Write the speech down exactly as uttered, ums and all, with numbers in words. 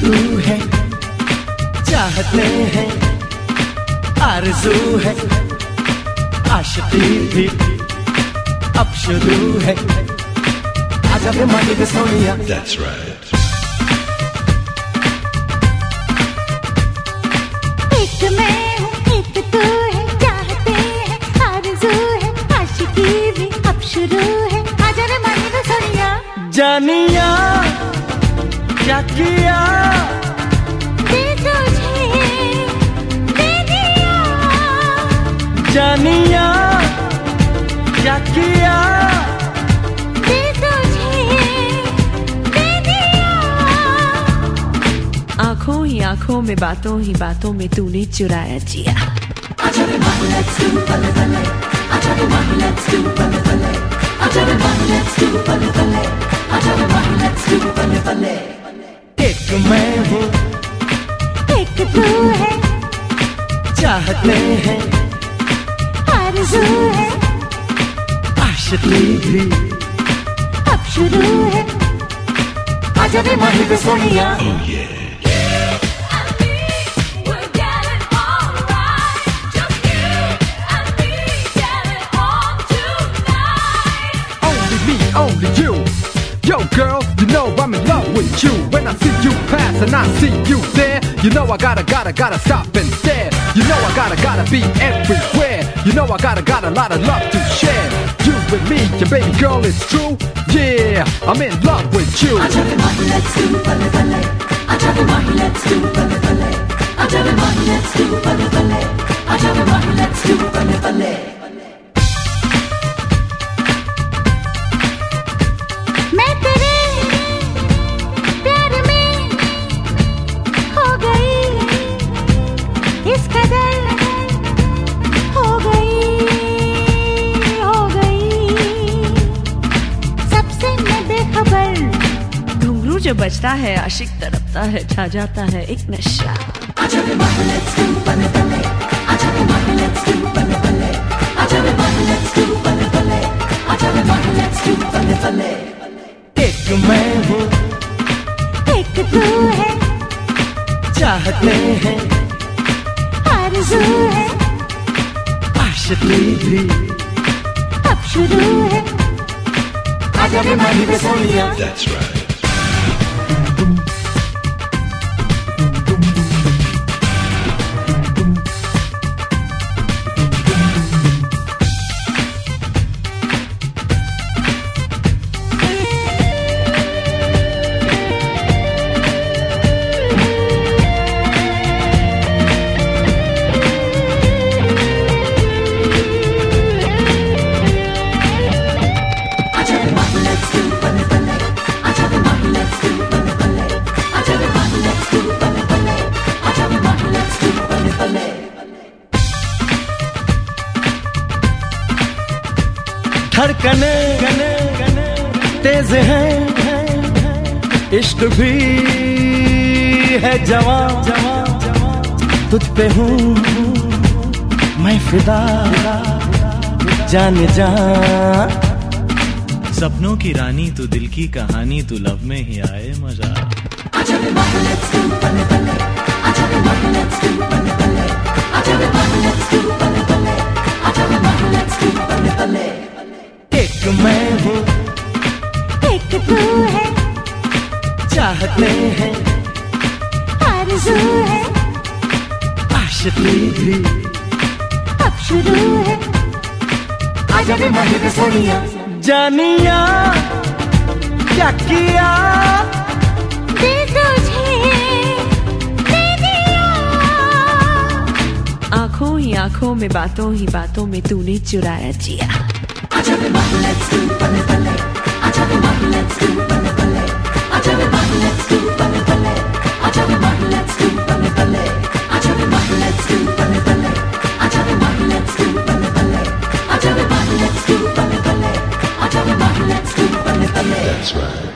तू है, चाहते हैं, आरज़ू है, आशिकी भी अब शुरू है। आजा बे माही बे सोनिया। That's right. एक मैं हूँ, एक तू है, चाहते हैं, आरज़ू है, आशिकी भी अब शुरू है। आजा बे माही बे सोनिया। जानिया क्या किया दे तुझे, दे दिया। जानिया क्या किया दे तुझे, दे दिया। आंखों ही आंखों में, बातों ही बातों में तूने चुराया जिया। आजा बे माही let's do बल्ले बल्ले, आजा बे माही let's do बल्ले बल्ले, आजा बे माही let's do बल्ले बल्ले, आजा बे माही let's do बल्ले बल्ले। एक मैं हूँ, एक तू है, चाहते हैं, आरज़ू है, आशिकी भी अब शुरू है। आजा बे माही बे Sonia. Oh yeah. Only me, only you. Yo girl, you know I'm in love with you. When I see you pass and I see you there, you know I gotta, gotta, gotta stop and stare. You know I gotta, gotta be everywhere. You know I gotta, got a lot of love to share. You and me, your baby girl, it's true. Yeah, I'm in love with you. आजा बे माही let's do बल्ले बल्ले, आजा बे माही let's do बल्ले बल्ले, आजा बे माही let's do बल्ले बल्ले, आजा बे माही let's do बल्ले बल्ले। मैं तेरे प्यार में हो गई, इस कदर हो गई, हो गई। सबसे मैं बेखबर। घुंघरू जो बजता है, आशिक तड़पता है, छा जाता है एक नशा। आजा बे माही let's do बल्ले बल्ले, आजा बे माही let's do बल्ले बल्ले, आजा बे माही let's do बल्ले बल्ले, आजा बे माही let's do बल्ले बल्ले। एक मैं हूँ, एक तू है, चाहते हैं, आरज़ू है, आशिकी भी अब शुरू है। आजा बे माही बे सोनिया। That's right. धड़कने तेज है, इश्क भी है जवां, तुझ पे हूँ मैं फिदा, जाने जा। सपनों की रानी तू, दिल की कहानी तू, लव में ही आए मजा। आजा बे माही let's do बल्ले बल्ले, आजा बे माही let's do बल्ले बल्ले, आजा बे माही let's do बल्ले बल्ले, आजा बे माही let's do बल्ले बल्ले। एक मैं हूँ, एक तू है, चाहते हैं, आरज़ू है, आशिकी भी अब शुरू है। आजा बे माही बे सोनिया। जानिया क्या किया दे तुझे, दे दिया। आंखों ही आंखों में, बातों ही बातों में तूने चुराया जिया। आजा बे माही let's do बल्ले बल्ले, आजा बे माही let's do बल्ले बल्ले, आजा बे माही let's do बल्ले बल्ले, आजा बे माही let's do बल्ले बल्ले, आजा बे माही let's do बल्ले बल्ले, आजा बे माही let's do बल्ले बल्ले, आजा बे माही let's do बल्ले बल्ले, आजा बे माही let's do बल्ले बल्ले। That's right.